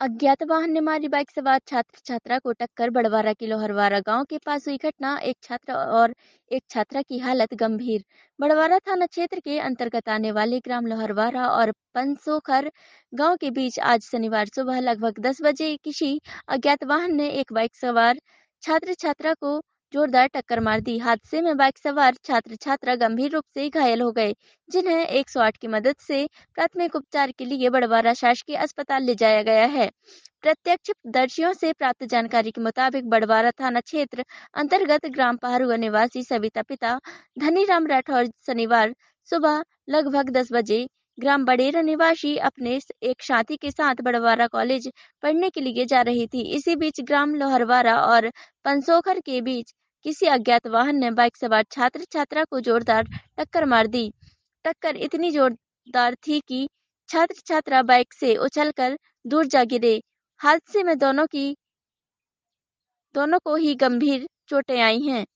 अज्ञात वाहन ने मारी बाइक सवार छात्र छात्रा को टक्कर। बड़वारा के लोहरवारा गांव के पास हुई घटना। एक छात्र और एक छात्रा की हालत गंभीर। बड़वारा थाना क्षेत्र के अंतर्गत आने वाले ग्राम लोहरवारा और पंसोखर गांव के बीच आज शनिवार सुबह लगभग 10 बजे किसी अज्ञात वाहन ने एक बाइक सवार छात्र छात्रा को जोरदार टक्कर मार दी। हादसे में बाइक सवार छात्र छात्रा गंभीर रूप से घायल हो गए, जिन्हें 108 की मदद से प्राथमिक उपचार के लिए बड़वारा शासकीय अस्पताल ले जाया गया है। प्रत्यक्षदर्शियों से प्राप्त जानकारी के मुताबिक बड़वारा थाना क्षेत्र अंतर्गत ग्राम पहाड़ुआ निवासी सविता पिता धनीराम राठौर शनिवार सुबह लगभग 10 बजे ग्राम बडेरा निवासी अपने एक साथी के साथ बड़वारा कॉलेज पढ़ने के लिए जा रही थी। इसी बीच ग्राम लोहरवारा और पंसोखर के बीच किसी अज्ञात वाहन ने बाइक सवार छात्र छात्रा को जोरदार टक्कर मार दी। टक्कर इतनी जोरदार थी कि छात्र छात्रा बाइक से उछलकर दूर जा गिरे। हादसे में दोनों को ही गंभीर चोटें आई हैं।